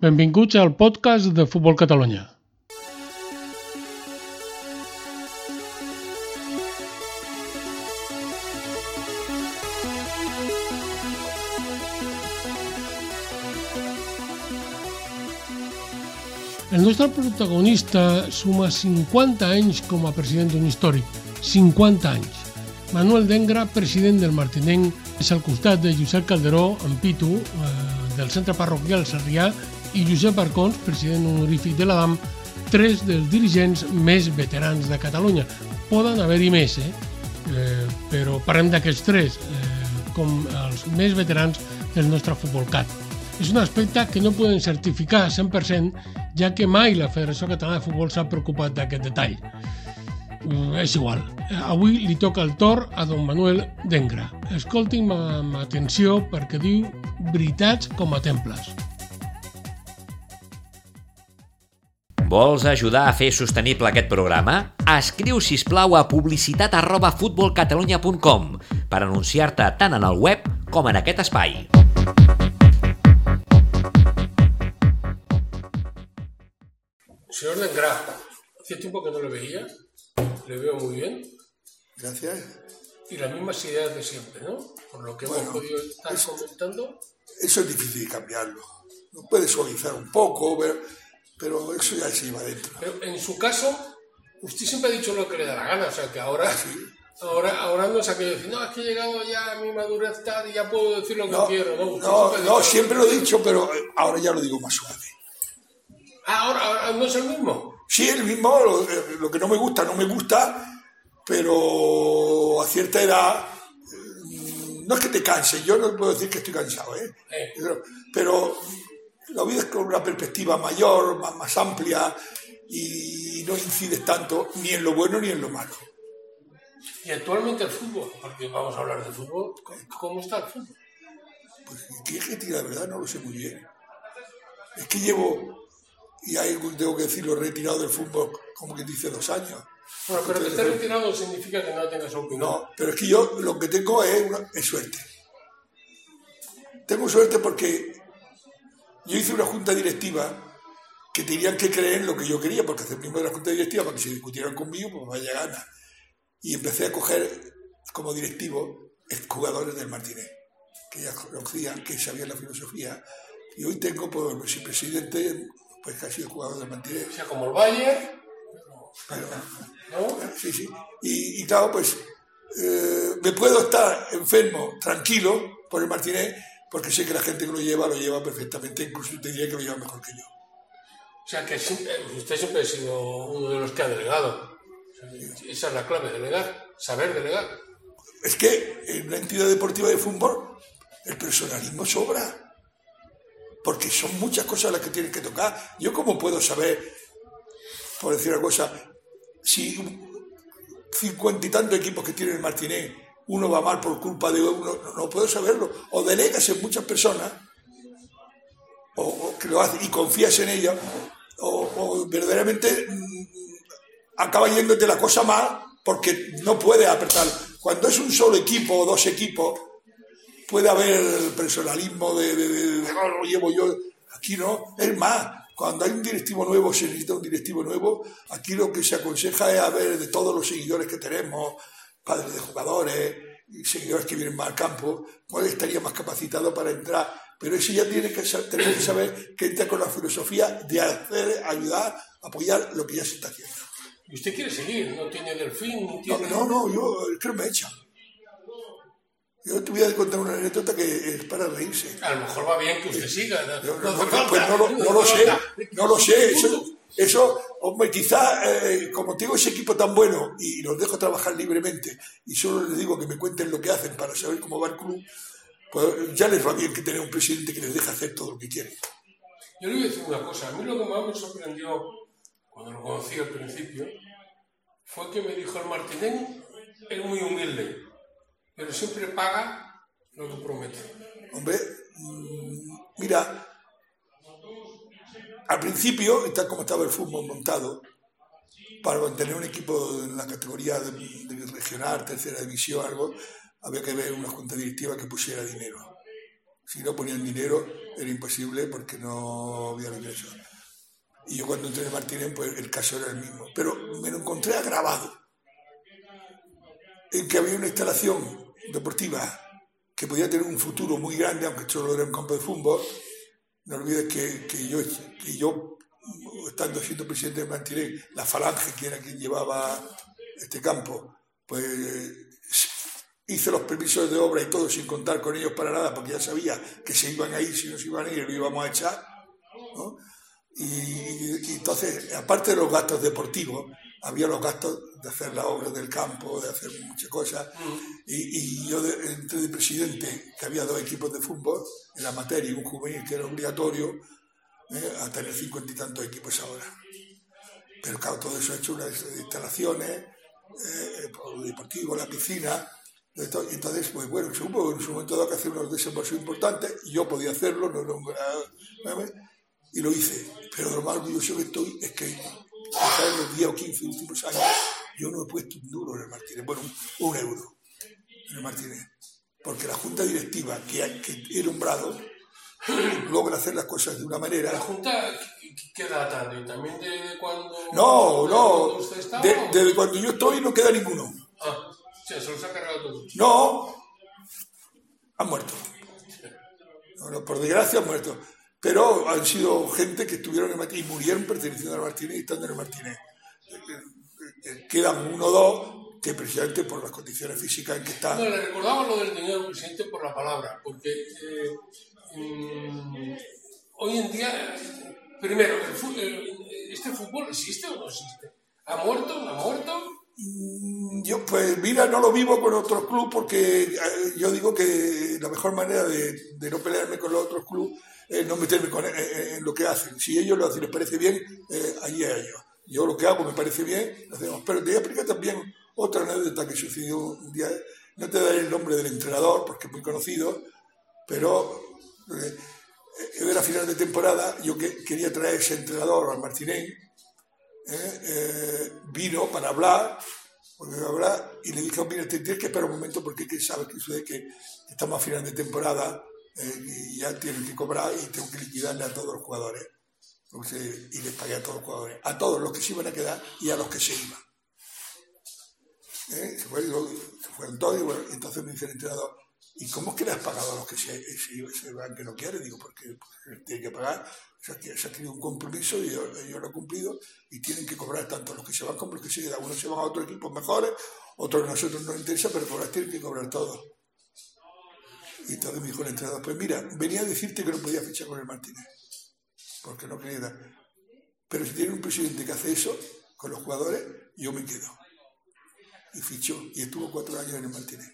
Benvinguts al podcast de Futbol Catalunya. El nostre protagonista suma 50 anys com a president d'un històric. 50 anys. Manuel Dengra, president del Martinenc, és al costat de Josep Calderó, en Pitu, del centre parroquial Sarrià, i Josep Arcons, president honorífic de l'Adam, tres dels dirigents més veterans de Catalunya. Poden haver-hi més, però parlem d'aquests tres, com els més veterans del nostre futbolcat. És un aspecte que no podem certificar 100%, ja que mai la Federació Catalana de Futbol s'ha preocupat d'aquest detall. És igual. Avui li toca el torn a don Manuel Dengra. Escolti'm amb atenció perquè diu veritats com a temples. Vols ajudar a fer sostenible aquest programa? Escriu, sisplau, a publicitat@futbolcatalunya.com per anunciar-te tant en el web com en aquest espai. Señor Dengra, hace tiempo que no le veía, le veo muy bien. Gracias. Y las mismas ideas de siempre, ¿no? Por lo que hemos podido estar comentando. Eso es difícil de cambiarlo. Lo puede suavizar un poco, pero eso ya se lleva dentro. Pero en su caso, usted siempre ha dicho lo que le da la gana, o sea que ahora, ahora no es aquello de decir, no, es que he llegado ya a mi madurez tal y ya puedo decir lo que quiero. No, siempre lo he dicho, pero ahora ya lo digo más suave. ¿Ahora no es el mismo? Sí, el mismo, lo que no me gusta, pero a cierta edad, no es que te canses, yo no puedo decir que estoy cansado, pero la vida es con una perspectiva mayor, más amplia, y no incides tanto ni en lo bueno ni en lo malo. Y actualmente el fútbol, porque vamos a hablar de fútbol, ¿cómo está el fútbol? Pues que la verdad no lo sé muy bien. Es que llevo... Y ahí tengo que decirlo, retirado del fútbol, como que dice 2 años. Bueno, pero que estés retirado significa que no tengas opinión. No, pero es que yo lo que tengo es suerte. Tengo suerte porque yo hice una junta directiva que tenían que creer en lo que yo quería, porque hacer miembro de la junta directiva para que se discutieran conmigo, pues vaya gana. Y empecé a coger como directivo jugadores del Martinenc, que ya conocían, que sabían la filosofía. Y hoy tengo, pues, el vicepresidente... pues que ha sido jugador del Martinenc. O sea, como el Bayern. Pero, ¿no? Sí. Y claro, pues me puedo estar enfermo, tranquilo, por el Martinenc, porque sé que la gente que lo lleva perfectamente, incluso te diría que lo lleva mejor que yo. O sea, que usted siempre ha sido uno de los que ha delegado. O sea, esa es la clave, delegar, saber delegar. Es que en una entidad deportiva de fútbol el personalismo sobra. Porque son muchas cosas las que tienes que tocar. Yo cómo puedo saber, por decir una cosa, si 50 y tantos equipos que tiene el Martinenc, uno va mal por culpa de uno, no puedo saberlo. O delegas en muchas personas, o que lo haces y confías en ellas, o verdaderamente acaba yéndote la cosa mal porque no puedes apretar. Cuando es un solo equipo o 2 equipos, puede haber el personalismo de lo llevo yo. Aquí no. Es más, cuando hay un directivo nuevo, se necesita un directivo nuevo. Aquí lo que se aconseja es a ver de todos los seguidores que tenemos, padres de jugadores, y seguidores que vienen más al campo, cuál estaría más capacitado para entrar. Pero eso ya tiene que saber que entra con la filosofía de hacer, ayudar, apoyar lo que ya se está haciendo. ¿Y usted quiere seguir? ¿No tiene delfín? No, yo creo que me echan. Yo te voy a contar una anécdota que es para reírse. A lo mejor va bien que usted siga. No lo sé. Eso hombre, quizás, como tengo ese equipo tan bueno y los dejo trabajar libremente y solo les digo que me cuenten lo que hacen para saber cómo va el club, pues ya les va bien que tener un presidente que les deje hacer todo lo que quieren. Yo le voy a decir una cosa. A mí lo que más me sorprendió cuando lo conocí al principio fue que me dijo el Martinenc es muy humilde, pero siempre paga lo que promete. Hombre, mira, al principio, tal como estaba el fútbol montado, para mantener un equipo en la categoría de regional, tercera división, algo, había que ver una junta directiva que pusiera dinero. Si no ponían dinero, era imposible porque no había ingresos. Y yo cuando entré en Martínez, pues el caso era el mismo. Pero me lo encontré agravado, en que había una instalación deportiva que podía tener un futuro muy grande, aunque solo era un campo de fútbol. No olvides que yo, estando siendo presidente de Martínez, la Falange, que era quien llevaba este campo, pues hice los permisos de obra y todo sin contar con ellos para nada, porque ya sabía que se iban a ir, si no se iban a ir, lo íbamos a echar, ¿no? Y entonces, aparte de los gastos deportivos, había los gastos de hacer las obras del campo, de hacer muchas cosas, y yo entré de presidente, que había 2 equipos de fútbol, en la materia y un juvenil que era obligatorio, a tener 50 y tantos equipos ahora. Pero claro, todo eso ha hecho unas instalaciones, por lo deportivo, la piscina. Entonces, pues bueno, hubo en su momento dado que hacer unos desembolsos importantes, y yo podía hacerlo, y lo hice. Pero lo más orgulloso que estoy es que en los 10 o 15 últimos años yo no he puesto un duro en el Martínez, bueno, un euro en el Martínez, porque la junta directiva que he nombrado logra hacer las cosas de una manera. ¿La junta qué data? ¿También de cuando? No, usted estaba, desde cuando yo estoy no queda ninguno. Ah, sí, se los ha cargado todos. No, han muerto. No, por desgracia han muerto. Pero han sido gente que estuvieron en el Martínez y murieron perteneciendo al Martínez y estando en el Martínez. Quedan 1 o 2 que precisamente por las condiciones físicas en que están. No, le recordaba lo del dinero presidente por la palabra, porque hoy en día, primero, ¿este fútbol existe o no existe? ¿Ha muerto? ¿No ha muerto? Yo, pues mira, no lo vivo con otros clubes porque yo digo que la mejor manera de no pelearme con los otros clubes es no meterme en lo que hacen. Si ellos lo hacen, les parece bien, allí es ellos. Yo lo que hago me parece bien, lo hacemos. Pero te voy a explicar también otra anécdota que sucedió un día. No te daré el nombre del entrenador porque es muy conocido, pero era final de temporada. Yo quería traer ese entrenador al Martínez. Vino para hablar, y le dije, mira, te tienes que esperar un momento porque sabes que sucede que estamos a final de temporada y ya tienen que cobrar y tengo que liquidarle a todos los jugadores. Y les pagué a todos los jugadores, a todos los que se iban a quedar y a los que se iban. Se fueron todos, y bueno, entonces me dice el entrenador, ¿y cómo es que le has pagado a los que se van que no quieren? Digo, porque tienen que pagar. Se ha tenido un compromiso y ellos lo han cumplido y tienen que cobrar tanto los que se van como los que se quedan. Unos se van a otros equipos mejores, otros a nosotros no nos interesa, pero cobrar tienen que cobrar todos. Y entonces me dijo el entrenador, pues mira, venía a decirte que no podía fichar con el Martínez, porque no quería dar. Pero si tiene un presidente que hace eso con los jugadores, yo me quedo. Y fichó, y estuvo 4 años en el Martínez.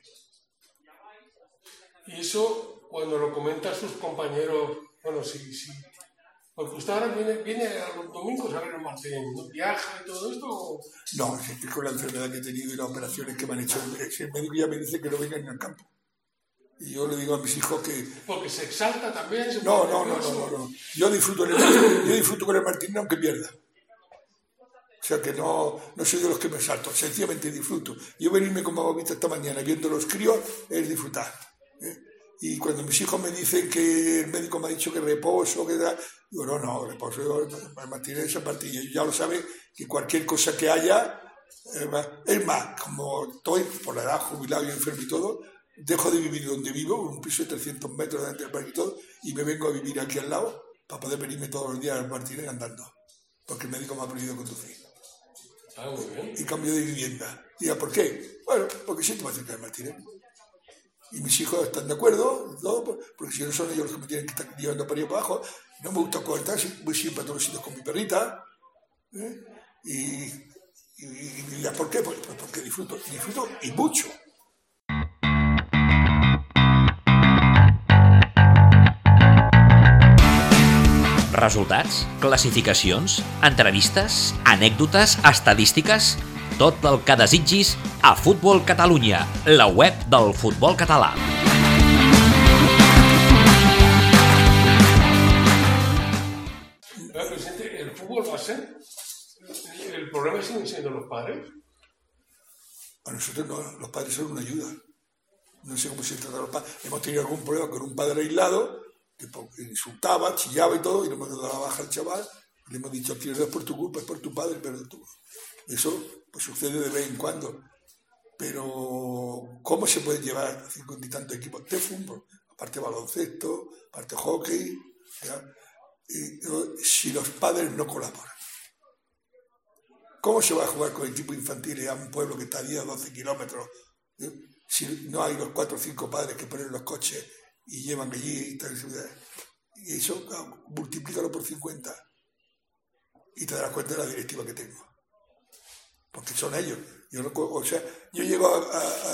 Y eso, cuando lo comentan sus compañeros, bueno, sí. Porque usted ahora viene a los domingos a ver el Martínez, ¿no? ¿Viaja y todo esto? ¿O? No, es que con la enfermedad que he tenido y las operaciones que me han hecho, el médico ya me dice que no venga ni al campo. Y yo le digo a mis hijos que... Porque se exalta también. No. Yo disfruto con el Martínez aunque pierda. O sea que no soy de los que me salto, sencillamente disfruto. Yo venirme como hemos visto esta mañana viendo los críos es disfrutar. Y cuando mis hijos me dicen que el médico me ha dicho que reposo, que da, digo, no, reposo, el Martínez esa partida. Ya lo saben que cualquier cosa que haya, es más, como estoy por la edad jubilado y enfermo y todo, dejo de vivir donde vivo, en un piso de 300 metros delante del parque y todo, y me vengo a vivir aquí al lado para poder venirme todos los días al Martínez andando, porque el médico me ha prohibido conducir. Muy bien. Y cambio de vivienda. Diga, ¿por qué? Bueno, porque siento más cerca del Martínez. Y mis hijos están de acuerdo, todo, porque si no son ellos los que me tienen que estar llevando para arriba para abajo. No me gusta cortar, voy siempre a todos los sitios con mi perrita. Y dirás, ¿por qué? Pues porque disfruto y mucho. Resultats, classificacions, entrevistes, anècdotes, estadístiques... Tot el que desitgis a Futbol Catalunya, la web del futbol català. Presidente, ¿el fútbol va a ser? ¿El problema siguen siendo los padres? A nosotros no, los padres son una ayuda. No sé cómo se trata a los padres. Hemos tenido algún problema con un padre aislado, tipo, insultaba, chillaba y todo, y no me dado la baja al chaval. Le hemos dicho, tío, no es por tu culpa, es por tu padre, pero tú. Eso pues sucede de vez en cuando. Pero, ¿cómo se pueden llevar 50 y tantos equipos de fútbol? Aparte baloncesto, aparte hockey, si los padres no colaboran. ¿Cómo se va a jugar con equipos infantiles a un pueblo que está a 10 o 12 kilómetros? Si no hay los 4 o 5 padres que ponen los coches y llevan allí y eso multiplícalo por 50 y te darás cuenta de la directiva que tengo, porque son ellos. Yo llego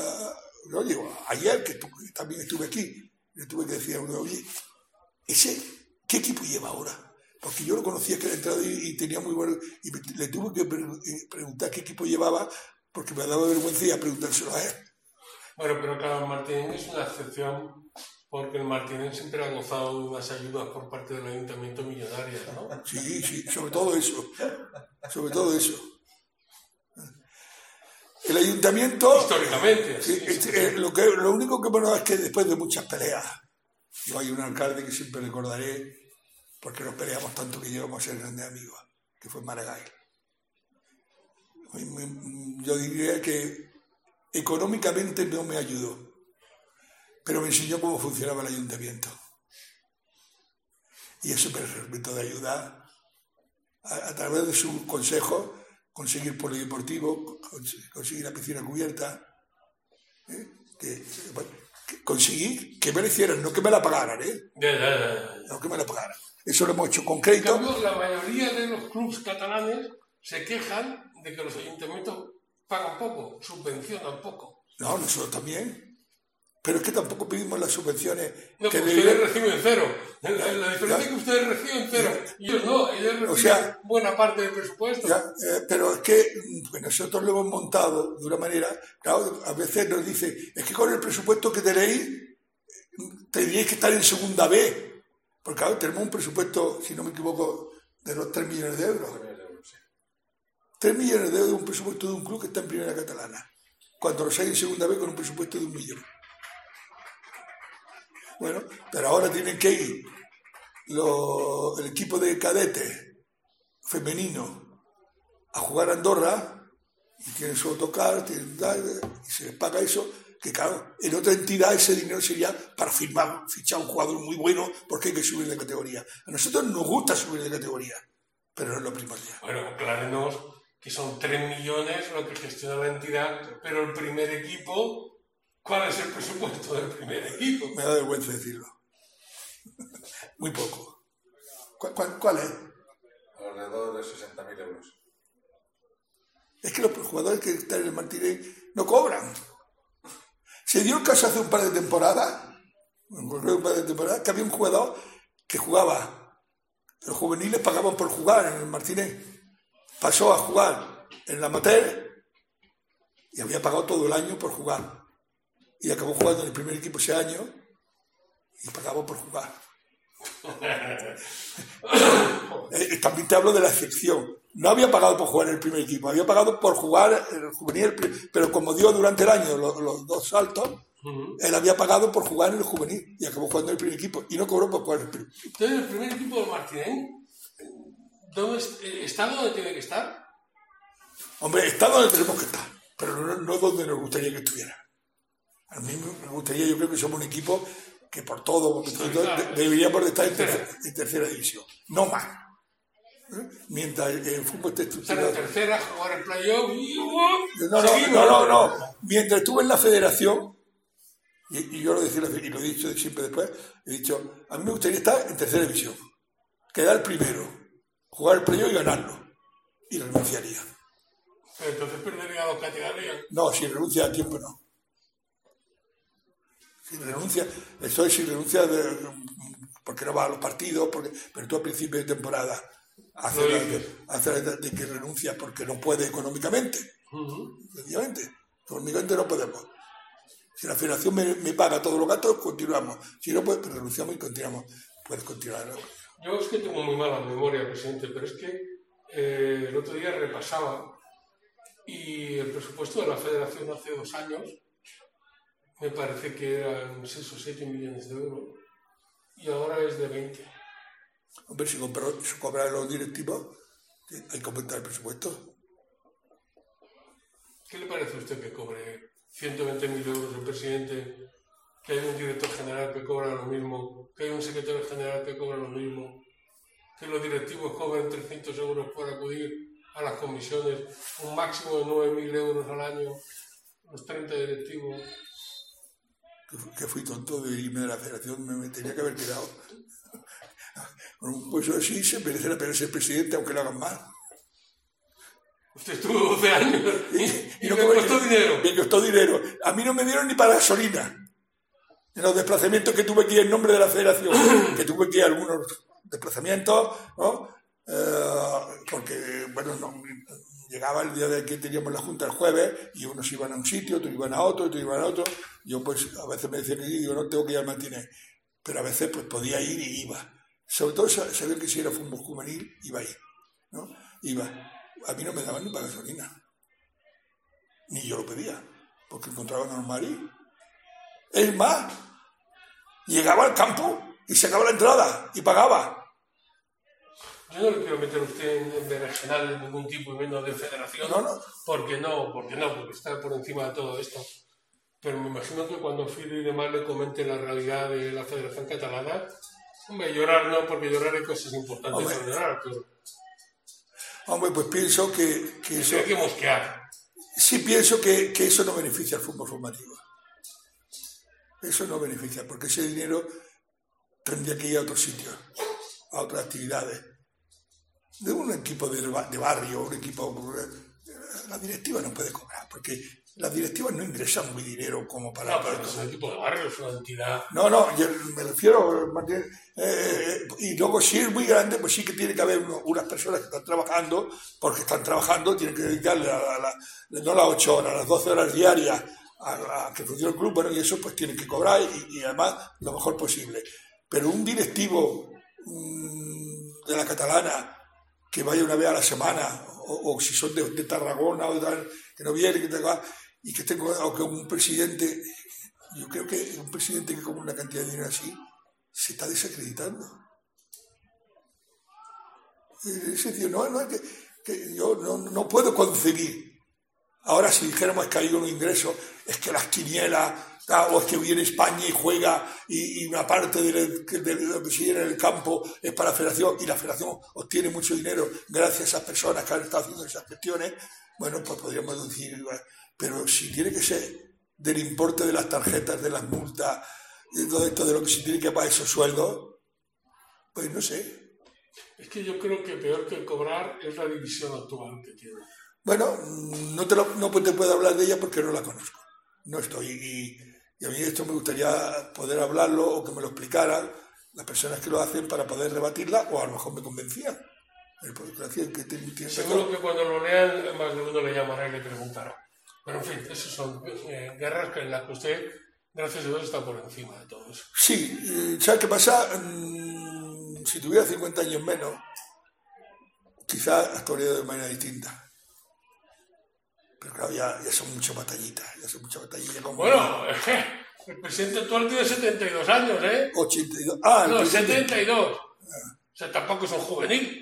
ayer, que también estuve aquí, le tuve que decir a uno, oye, ¿qué equipo lleva ahora? Porque yo lo conocía, que era entrado y tenía muy bueno, y le tuve que preguntar qué equipo llevaba, porque me daba vergüenza y a preguntárselo a él. Bueno, pero claro, el Martinén es una excepción, porque el Martinén siempre ha gozado de unas ayudas por parte del ayuntamiento millonarias, ¿no? Sí, sobre todo eso. El ayuntamiento... Históricamente. Lo único que me da es que después de muchas peleas, yo hay un alcalde que siempre recordaré, porque nos peleamos tanto que llegamos a ser grandes amigos, que fue Maragall. Yo diría que económicamente no me ayudó, pero me enseñó cómo funcionaba el ayuntamiento. Y eso me permitió de ayudar a través de sus consejos, conseguir polideportivo, conseguir la piscina cubierta, conseguir que me la hicieran, no que me la pagaran, no que me la pagaran. Eso lo hemos hecho con crédito. En cambio, la mayoría de los clubes catalanes se quejan de que los ayuntamientos pagan poco, subvencionan poco. No, nosotros también. Pero es que tampoco pedimos las subvenciones. No, que ustedes reciben cero. La diferencia es que ustedes reciben cero. Y ellos no, ellos reciben buena parte del presupuesto. Pero es que nosotros lo hemos montado de una manera. Claro, a veces nos dicen, es que con el presupuesto que tenéis, tendríais que estar en segunda B. Porque ahora tenemos un presupuesto, si no me equivoco, de los 3 millones de euros. 3 millones de euros de un presupuesto de un club que está en primera catalana, cuando los hay en segunda vez con un presupuesto de 1 millón. Bueno, pero ahora tienen que ir el equipo de cadetes femenino a jugar a Andorra y tienen su autocar, y se les paga eso, que claro, en otra entidad ese dinero sería para fichar un jugador muy bueno, porque hay que subir de categoría. A nosotros nos gusta subir de categoría, pero no es lo primordial. Bueno, aclárenos que son 3 millones lo que gestiona la entidad, pero el primer equipo, ¿cuál es el presupuesto del primer equipo? Me da vergüenza decirlo. Muy poco. ¿Cuál es? Alrededor de 60.000 euros. Es que los jugadores que están en el Martinén no cobran. Se dio el caso hace un par de temporadas, que había un jugador que jugaba, los juveniles pagaban por jugar en el Martinén. Pasó a jugar en la amateur y había pagado todo el año por jugar. Y acabó jugando en el primer equipo ese año y pagaba por jugar. También te hablo de la excepción. No había pagado por jugar en el primer equipo, había pagado por jugar en el juvenil, pero como dio durante el año los 2 saltos, él había pagado por jugar en el juvenil y acabó jugando en el primer equipo y no cobró por jugar en el primer equipo. Entonces, el primer equipo del Martinén, ¿está donde tiene que estar? Hombre, está donde tenemos que estar, pero no donde nos gustaría que estuviera. A mí me gustaría, yo creo que somos un equipo que por todo deberíamos de estar en tercera división, no más. Mientras el fútbol esté estructurado. Estar en tercera, jugar el playoff y... No. Mientras estuve en la federación, y yo lo decía, y lo he dicho siempre después, he dicho, a mí me gustaría estar en tercera división, quedar el primero, jugar el playoff y ganarlo, y renunciaría. Pero entonces perdería 2 categorías. No, si renuncia a tiempo no. Si renuncia porque no va a los partidos, pero tú a principio de temporada hace de que renuncia porque no puede económicamente. Efectivamente, económicamente no podemos. Si la federación me paga todos los gastos, continuamos. Si no, pues renunciamos y continuamos. Puedes continuar, ¿no? Yo es que tengo muy mala memoria, presidente, pero es que el otro día repasaba y el presupuesto de la federación hace 2 años me parece que eran 6 o 7 millones de euros. y ahora es de 20. Hombre, si cobran los directivos, hay que aumentar el presupuesto. ¿Qué le parece a usted que cobre 120.000 euros el presidente, que hay un director general que cobra lo mismo, que hay un secretario general que cobra lo mismo, que los directivos cobran 300 euros por acudir a las comisiones, un máximo de 9.000 euros al año, los 30 directivos? Que fui tonto de irme de la federación, me tenía que haber quedado. Con un puesto así se merece la pena ser presidente, aunque lo hagan mal. Usted estuvo 12 años y no me costó dinero. Me costó dinero. A mí no me dieron ni para gasolina. En los desplazamientos que tuve que ir en nombre de la federación, que tuve que ir a algunos desplazamientos, ¿no? Porque, bueno, llegaba el día de que teníamos la junta el jueves y unos iban a un sitio, otros iban a otro, otros iban a otro. Yo, pues, a veces me decían que digo, no tengo que ir al matiné. Pero a veces, pues, podía ir y iba. Sobre todo saber que si era fútbol juvenil, iba a ir, ¿no? Iba. A mí no me daban ni para gasolina. Ni yo lo pedía, porque encontraba normal ir. Es más, llegaba al campo y sacaba la entrada y pagaba. Yo no le quiero meter a usted en berenjenal de ningún tipo y menos de federación. No. Porque está por encima de todo esto. Pero me imagino que cuando Fili y demás le comenten la realidad de la Federación Catalana, hombre, llorar no, porque llorar hay cosas importantes para llorar, pero... Hombre, pues pienso que eso... Hay que mosquear. Sí pienso que eso no beneficia al fútbol formativo. Eso no beneficia, porque ese dinero tendría que ir a otros sitios, a otras actividades. De un equipo de barrio, un equipo... La directiva no puede cobrar, porque las directivas no ingresan muy dinero como para... No, pero es un equipo de barrio, es una entidad... No, yo me refiero... y luego si es muy grande, pues sí que tiene que haber unas personas que están trabajando, porque están trabajando, tienen que dedicarle no las 8 horas, las 12 horas diarias a que funcione el club, bueno, y eso pues tienen que cobrar y además lo mejor posible. Pero un directivo de la Catalana que vaya una vez a la semana, o si son de Tarragona o de tal, que no viene, y que tenga, o que un presidente, yo creo que un presidente que cobra una cantidad de dinero así se está desacreditando. En ese sentido, no es que yo no puedo concebir. Ahora, si dijéramos que hay unos ingresos, es que las quinielas, o es que viene España y juega y una parte de lo que se llena en el campo es para la federación y la federación obtiene mucho dinero gracias a esas personas que han estado haciendo esas cuestiones, bueno, pues podríamos decir, pero si tiene que ser del importe de las tarjetas, de las multas, de todo esto, de lo que se tiene que pagar esos sueldos, pues no sé. Es que yo creo que peor que cobrar es la división actual que tiene. Bueno, no te puedo hablar de ella porque no la conozco. No estoy. Y a mí esto me gustaría poder hablarlo o que me lo explicaran las personas que lo hacen para poder rebatirla, o a lo mejor me convencían. Seguro que cuando lo lean, más de uno le llamará y le preguntará. Pero en fin, esas son guerras en las que usted, gracias a Dios, está por encima de todo eso. Sí, ¿sabes qué pasa? Si tuviera 50 años menos, quizás actuaría de manera distinta. Pero claro, ya son muchas batallitas. Bueno, el presidente actual tiene 72 años, ¿eh? 82. No, 72. O sea, tampoco es un juvenil.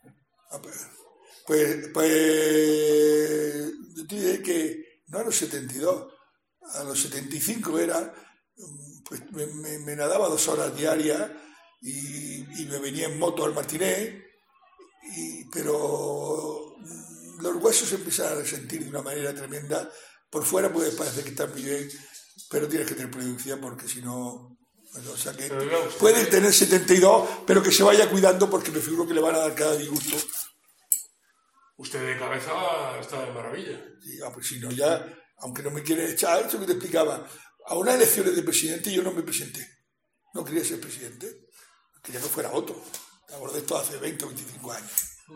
Pues yo te diré que no a los 72, a los 75 era, pues me nadaba 2 horas diarias y me venía en moto al Martinet, pero los huesos se empiezan a resentir de una manera tremenda. Por fuera puede parecer que están muy bien, pero tienes que tener prudencia porque si no... O sea que puede tener 72, pero que se vaya cuidando porque me figuro que le van a dar cada disgusto. Usted de cabeza está de maravilla. Sí, pues si no ya, aunque no me quiere echar, eso que te explicaba, a unas elecciones de presidente yo no me presenté. No quería ser presidente, quería que fuera otro. Hablamos de esto hace 20 o 25 años.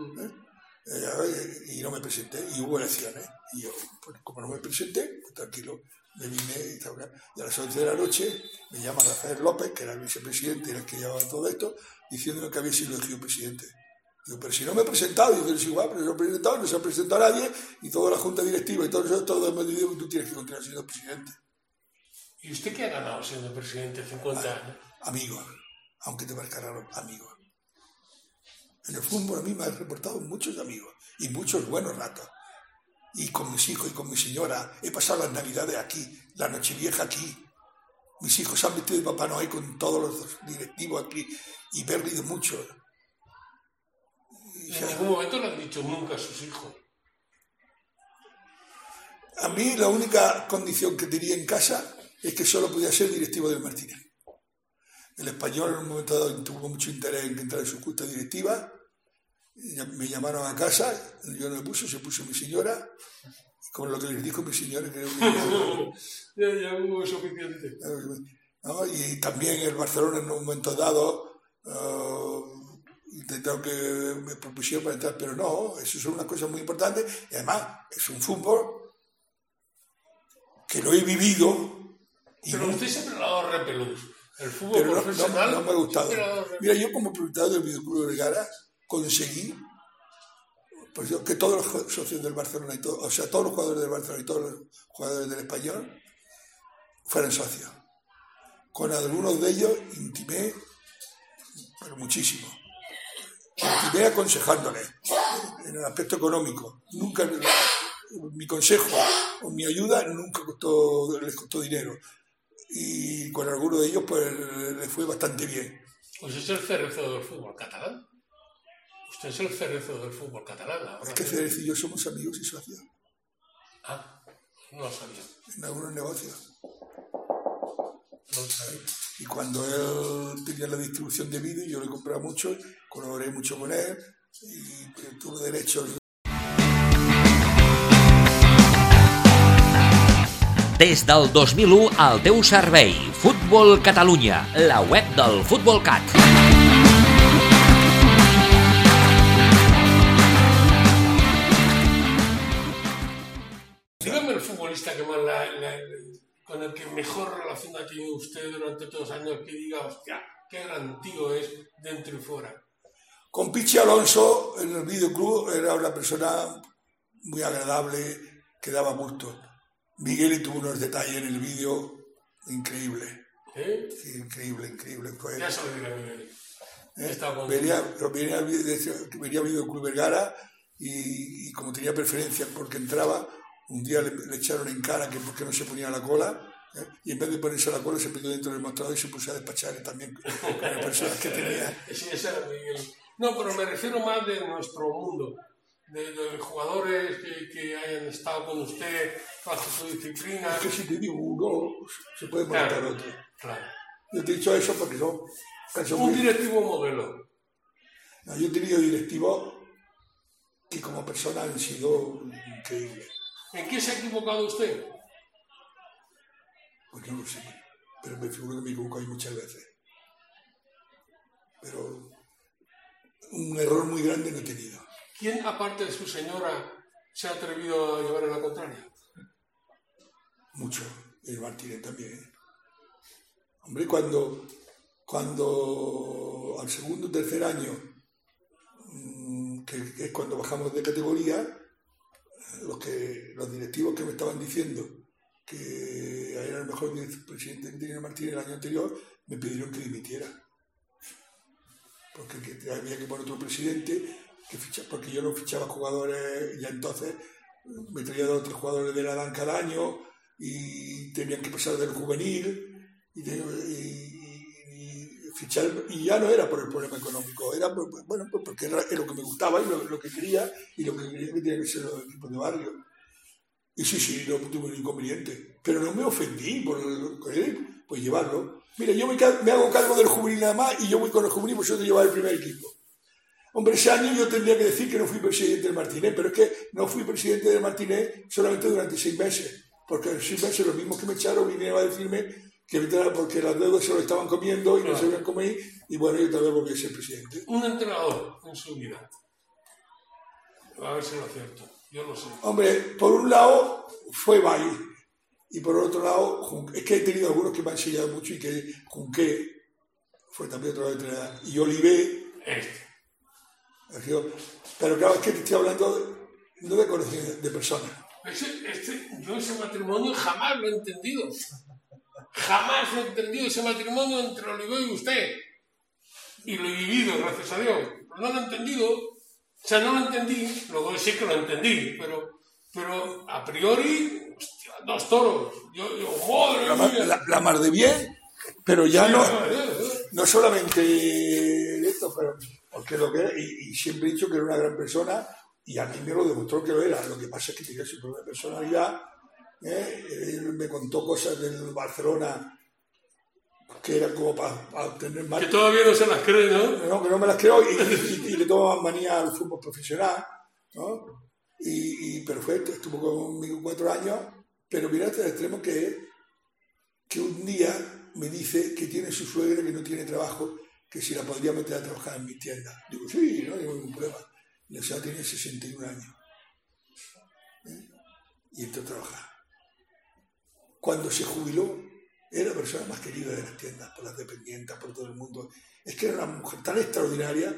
Y no me presenté, y hubo elecciones. Y yo, pues, como no me presenté, pues tranquilo, me vine y a las 11 de la noche me llama Rafael López, que era el vicepresidente y el que llevaba todo esto, diciéndome que había sido elegido presidente. Digo, pero si no me he presentado, digo, es igual, pero no se ha presentado a nadie, y toda la junta directiva y todo hemos decidido que tú tienes que continuar siendo presidente. ¿Y usted qué ha ganado siendo presidente 50 años? aunque te parezca raro, amigos. En el fútbol a mí me han reportado muchos amigos y muchos buenos ratos. Y con mis hijos y con mi señora. He pasado las navidades aquí, la nochevieja aquí. Mis hijos se han vestido de Papá Noel con todos los directivos aquí y me he rido mucho. En ningún momento le han dicho nunca a sus hijos. A mí la única condición que tenía en casa es que solo podía ser directivo del Martínez. El Español en un momento dado tuvo mucho interés en que entrara en su junta directiva. Me llamaron a casa, yo no me puse, se puso mi señora. Y con lo que les dijo mi señora, creo que ya hubo suficiente. ¿No? Y también el Barcelona en un momento dado intentaron que me propusieran para entrar, pero no, eso son unas cosas muy importantes. Y además, es un fútbol que lo he vivido. Pero usted siempre lo ha dado repelús. El fútbol profesional no me ha gustado. Mira, yo como propietario del Videoclub Vergara conseguí pues que todos los socios del Barcelona, o sea, todos los jugadores del Barcelona y todos los jugadores del Español fueran socios. Con algunos de ellos intimé, pero muchísimo. Intimé aconsejándoles en el aspecto económico. Nunca, mi consejo o mi ayuda nunca les costó dinero. Y con algunos de ellos pues les fue bastante bien. Pues es el Cerezo del fútbol catalán. Usted es el Cerezo del fútbol catalán. Ahora es que Cerezo y yo somos amigos y socios. Ah, no lo sabía. En algunos negocios. No lo sabía. Y cuando él tenía la distribución de vídeo, yo le compraba mucho, colaboré mucho con él y tuve derechos. Des del 2001 al teu servei, Futbol Catalunya, la web del Futbol Cat. Dígame el futbolista que más con el que mejor relación ha tenido usted durante todos los años, que diga, hostia, qué gran tío es dentro y fuera. Con Pichi Alonso en el videoclub era una persona muy agradable, que daba gusto. Miguel tuvo unos detalles en el vídeo increíbles. Sí, increíble. Fue, ya se lo diré a Miguel. Venía al Videoclub Vergara y como tenía preferencia porque entraba, un día le echaron en cara que por qué no se ponía la cola, y en vez de ponerse la cola se metió dentro del mostrador y se puso a despachar también con las personas que tenía. Sí, ese era Miguel. No, pero me refiero más de nuestro mundo. De jugadores que hayan estado con usted bajo su disciplina. Es que si te digo uno, se puede montar otro. Claro. Yo te he dicho eso porque son... Un directivo modelo. No, yo he tenido directivos que como persona han sido increíbles. ¿En qué se ha equivocado usted? Pues no lo sé, pero me figuro que me equivoco ahí muchas veces. Pero un error muy grande no he tenido. ¿Quién, aparte de su señora, se ha atrevido a llevar a la contraria? Mucho. El Martínez también. Hombre, cuando al segundo o tercer año, que es cuando bajamos de categoría, los directivos que me estaban diciendo que era el mejor presidente que tenía Martínez el año anterior, me pidieron que dimitiera. Porque había que poner otro presidente, porque yo no fichaba jugadores, ya entonces me traía 2 o 3 jugadores de la DAN cada año y tenían que pasar del juvenil y fichar, y ya no era por el problema económico, era porque era lo que me gustaba y lo que quería, y lo que quería que tenía que ser los equipos de barrio. Y sí, no tuve ningún inconveniente, pero no me ofendí por llevarlo. Mira, yo me hago cargo del juvenil nada más y yo voy con el juvenil, pues yo te llevar el primer equipo. Hombre, ese año yo tendría que decir que no fui presidente del Martínez, pero es que no fui presidente del Martínez solamente durante 6 meses, porque en 6 meses los mismos que me echaron vinieron a decirme que porque las deudas se lo estaban comiendo y no se habían comido, y bueno, yo también volví a ser presidente. Un entrenador en su vida. A ver si lo acierto, yo lo sé. Hombre, por un lado fue Bay, y por otro lado, es que he tenido algunos que me han enseñado mucho, y que Junqué fue también otro entrenador, y Olivé. Pero claro, es que te estoy hablando no de conocimiento, de personas. Yo ese matrimonio jamás lo he entendido. Jamás lo he entendido, ese matrimonio entre Olivé y usted. y lo he vivido, gracias a Dios. Pero no lo he entendido, o sea, no lo entendí, luego sí que lo entendí, pero a priori, hostia, 2 toros. Yo madre mía. La mar de bien, pero ya sí, no solamente esto, pero porque lo que era, y siempre he dicho que era una gran persona, y a mí me lo demostró que lo era. Lo que pasa es que tenía su propia personalidad. Él me contó cosas del Barcelona que eran como para tener más. Que todavía no se las cree, ¿no? No, que no me las creo, y le tomaban manía al fútbol profesional, ¿no? Y perfecto, estuvo conmigo 4 años, pero mira hasta el extremo que un día me dice que tiene su suegra que no tiene trabajo, que si la podría meter a trabajar en mi tienda. Digo, sí, no hay ningún problema. Y la señora tiene 61 años. Y entró a trabajar. Cuando se jubiló, era la persona más querida de las tiendas, por las dependientes, por todo el mundo. Es que era una mujer tan extraordinaria,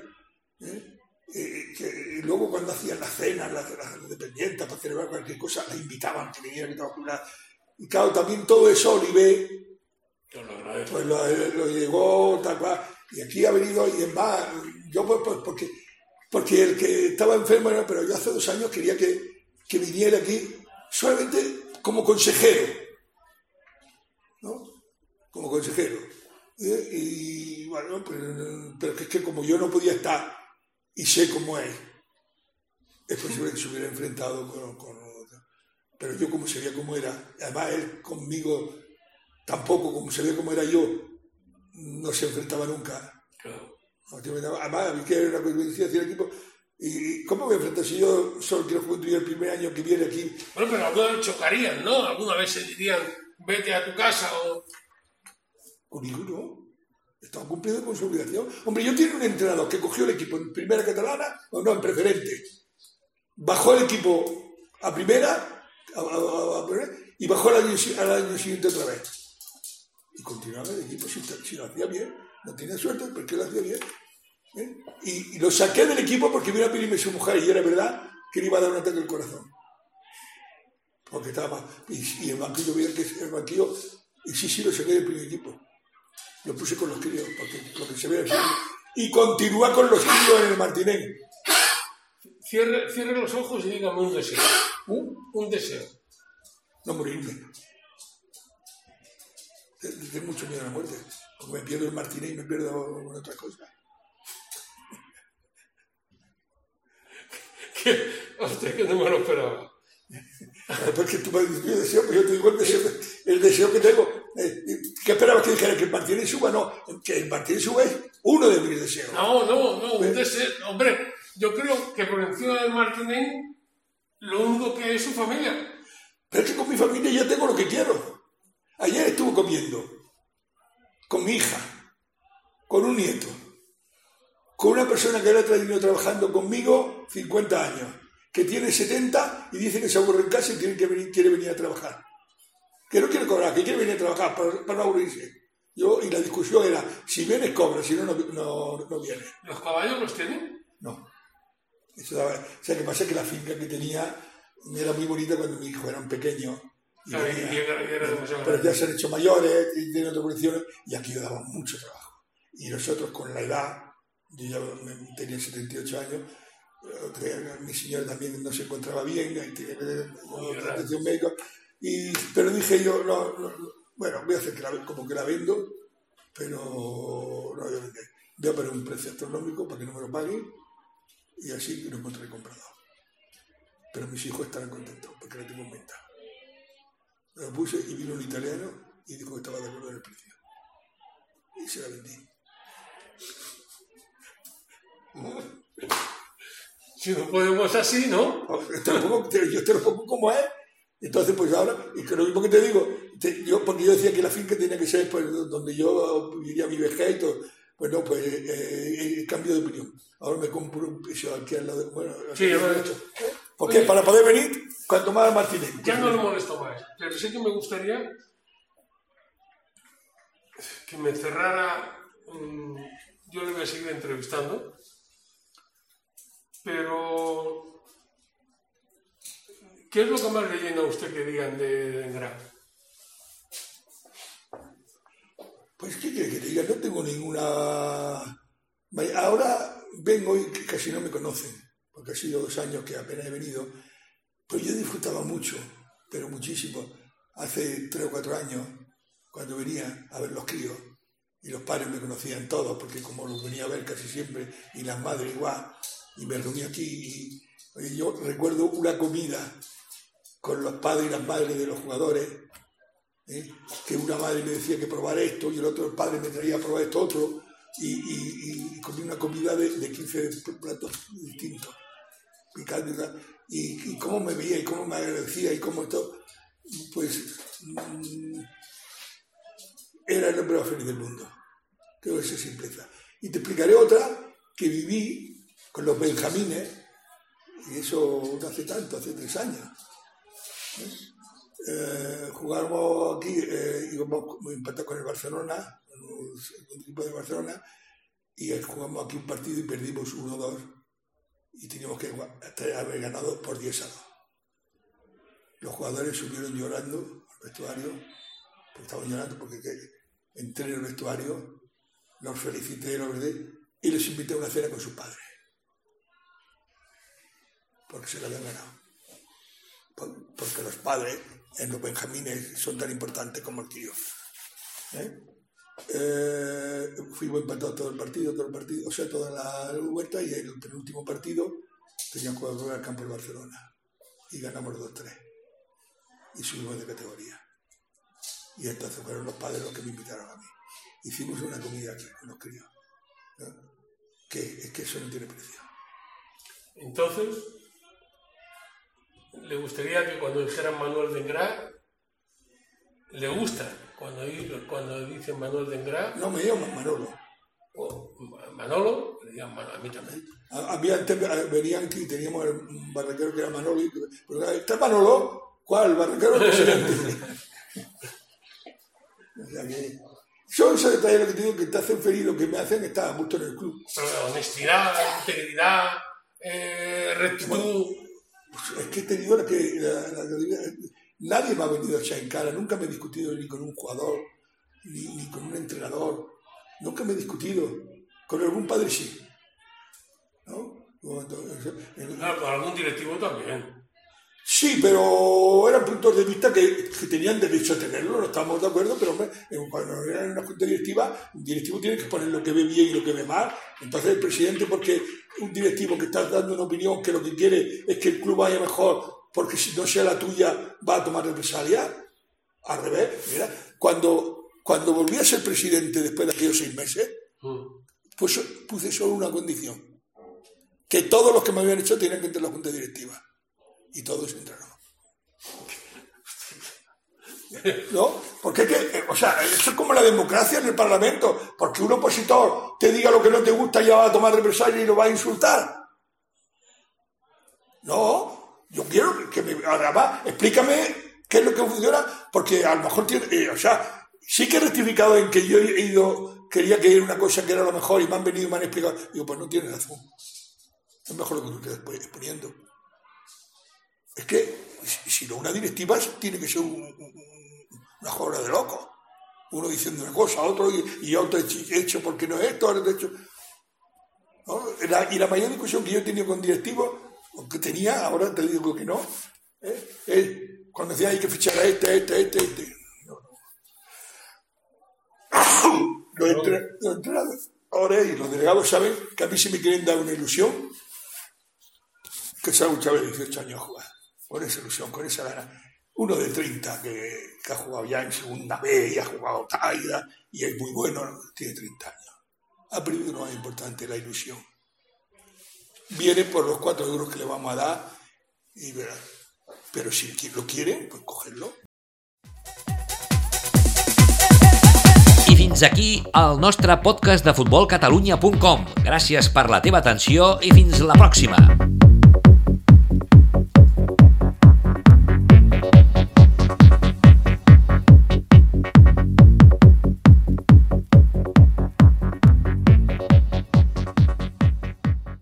que luego cuando hacían las cenas, las dependientes, para celebrar cualquier cosa, la invitaban, que viniera, que estaba jubilada. Y claro, también todo eso, Oliver, pues lo llegó, tal cual. Y aquí ha venido, y es más, yo porque el que estaba enfermo era, pero yo hace 2 años quería que viniera aquí solamente como consejero, ¿no? Como consejero. Y bueno, pero es que como yo no podía estar y sé cómo es posible que se hubiera enfrentado con otro. Pero yo como sabía cómo era, además él conmigo tampoco, como sabía cómo era yo, no se enfrentaba nunca. Claro. Además, a mí que era una coincidencia del equipo. ¿Y cómo me enfrento si yo solo quiero construir el primer año que viene aquí? Bueno, pero alguna vez chocarían, ¿no? Alguna vez se dirían, vete a tu casa o... Conmigo no. Estaba cumpliendo con su obligación. Hombre, yo tengo un entrenador que cogió el equipo en primera catalana, o no, en preferente. Bajó el equipo a primera, y bajó al año siguiente otra vez. Y continuaba el equipo si lo hacía bien. No tenía suerte, porque lo hacía bien. Y lo saqué del equipo porque vino a pedirme su mujer, y era verdad que le iba a dar un ataque al corazón. Porque estaba mal. Y el banquillo, y sí, lo saqué del primer equipo. Lo puse con los críos, porque lo que se ve es... Y continúa con los críos en el Martinén. Cierre los ojos y dígame un deseo. Un deseo. No morirme. Tengo mucho miedo a la muerte. Porque me pierdo el Martinén y me pierdo alguna otra cosa. Hostia, que no me lo esperaba. Porque tú me dices, yo deseo, pero yo te digo el deseo que tengo. ¿Qué esperabas que dijera? ¿Que el Martinén suba? No, que el Martinén suba es uno de mis deseos. No, un deseo. Hombre, yo creo que por encima del Martinén, lo único que es su familia. Pero es que con mi familia ya tengo lo que quiero. Ayer estuve comiendo con mi hija, con un nieto, con una persona que ahora ha traído trabajando conmigo 50 años, que tiene 70 y dice que se aburre en casa y quiere venir a trabajar. Que no quiere cobrar, que quiere venir a trabajar para no aburrirse. Y la discusión era, si vienes cobra, si no vienes. ¿Los caballos los tienen? No. O sea, que pasa que la finca que tenía era muy bonita cuando mis hijos eran pequeños. Pero ya se han hecho mayores y tienen otras condiciones, y aquí yo daba mucho trabajo. Y nosotros con la edad, yo ya tenía 78 años, mi señora también no se encontraba bien, tenía que tener atención médica, pero dije yo, bueno, voy a hacer como que la vendo, pero no voy a vender. Voy a poner un precio astronómico para que no me lo paguen, y así lo encontré comprador. Pero mis hijos estarán contentos porque la tengo en venta. Lo puse y vino un italiano y dijo que estaba de acuerdo en el precio. Y se la vendí. Si no podemos así, ¿no? Yo te lo pongo como es. Entonces, pues ahora, y que lo mismo que te digo, porque yo decía que la finca tenía que ser pues, donde yo viviría mi vejez y todo. Pues no, pues cambio de opinión. Ahora me compro un piso aquí al lado de... Bueno, sí, ya lo he hecho. Porque para poder venir, cuanto más al Martinén. Ya no lo molesto más. Pero sí que me gustaría que me cerrara... Yo le voy a seguir entrevistando. Pero... ¿qué es lo que más le llena a usted que digan de Engra? Pues, ¿qué quiere que te diga? No tengo ninguna Ahora vengo y casi no me conocen, porque ha sido 2 años que apenas he venido, pero yo disfrutaba mucho, pero muchísimo. Hace 3 o 4 años, cuando venía a ver los críos, y los padres me conocían todos, porque como los venía a ver casi siempre, y las madres igual, y me reuní aquí, y yo recuerdo una comida con los padres y las madres de los jugadores, que una madre me decía que probar esto, y el padre me traía a probar esto otro, y comí una comida de 15 platos distintos, picante, y cómo me veía, y cómo me agradecía, y cómo todo, pues era el hombre más feliz del mundo. Creo que esa simpleza. Y te explicaré otra que viví con los benjamines, y eso no hace tanto, hace 3 años. Jugábamos aquí, íbamos a empatar con el Barcelona, el equipo de Barcelona, y jugamos aquí un partido y perdimos 1-2, y teníamos que haber ganado por 10-2. Los jugadores subieron llorando al vestuario, porque estaban llorando, porque entré en el vestuario, los felicité, y les invité a una cena con sus padres, porque se la habían ganado. Porque los padres en los benjamines son tan importantes como el tío. Fuimos empatados todo el partido, o sea, toda la vuelta, y en el penúltimo partido tenían jugadores al campo del Barcelona, y ganamos 2-3, y subimos de categoría. Y entonces fueron los padres los que me invitaron a mí. Hicimos una comida aquí con los críos, ¿no? Que es que eso no tiene precio. Entonces, le gustaría que cuando dijeran Manuel Dengrá, le gusta cuando dicen Manuel Dengrá. No, me llamo Manolo. O Manolo, le digan Manolo, a mí también. Antes venían aquí, teníamos un barraquero que era Manolo, pero ¿está Manolo? ¿Cuál? ¿Barraquero o presidente? O sea que son esos detalles que te digo que te hacen feliz, lo que me hacen estar a gusto en el club. Honestidad, integridad, rectitud. Bueno, es que te digo que nadie me ha venido a echar en cara, nunca me he discutido ni con un jugador, ni con un entrenador, nunca me he discutido. Con algún padre sí, ¿no? Claro, con algún directivo también. Sí, pero eran puntos de vista que tenían derecho a tenerlo, no estábamos de acuerdo, pero cuando eran en una junta directiva, un directivo tiene que poner lo que ve bien y lo que ve mal. Entonces el presidente, porque un directivo que está dando una opinión que lo que quiere es que el club vaya mejor, porque si no sea la tuya va a tomar represalias, al revés. Mira, cuando volví a ser presidente después de aquellos 6 meses, pues puse solo una condición, que todos los que me habían hecho tenían que entrar en la junta directiva. Y todos entraron. ¿No? Porque es que, o sea, eso es como la democracia en el Parlamento. Porque un opositor te diga lo que no te gusta y ya va a tomar represalia y lo va a insultar. No, yo quiero que además, explícame qué es lo que funciona, porque a lo mejor tiene, o sea, sí que he rectificado en que yo he ido, quería que era una cosa que era lo mejor y me han venido y me han explicado. Digo, pues no tienes razón. Es mejor lo que tú te estás exponiendo. Es que, si no, una directiva tiene que ser una joda de loco. Uno diciendo una cosa, otro y otro hecho porque no es esto, otro hecho. ¿No? Y la mayor discusión que yo he tenido con directivos, aunque tenía, ahora te digo que no, es cuando decían hay que fichar a este. No. Los entrenadores y los delegados saben que a mí si me quieren dar una ilusión, que se ha gustado 18 años a jugar. Con esa ilusión, con esa gana. Uno de 30 que ha jugado ya en segunda B y ha jugado Taida y es muy bueno, tiene 30 años. Ha perdido lo más importante, la ilusión. Viene por los 4 euros que le vamos a dar y verás. Pero si lo quieren, pues cogerlo. I fins aquí el nostre podcast de futbolcatalunya.com. Gràcies per la teva atenció i fins la pròxima.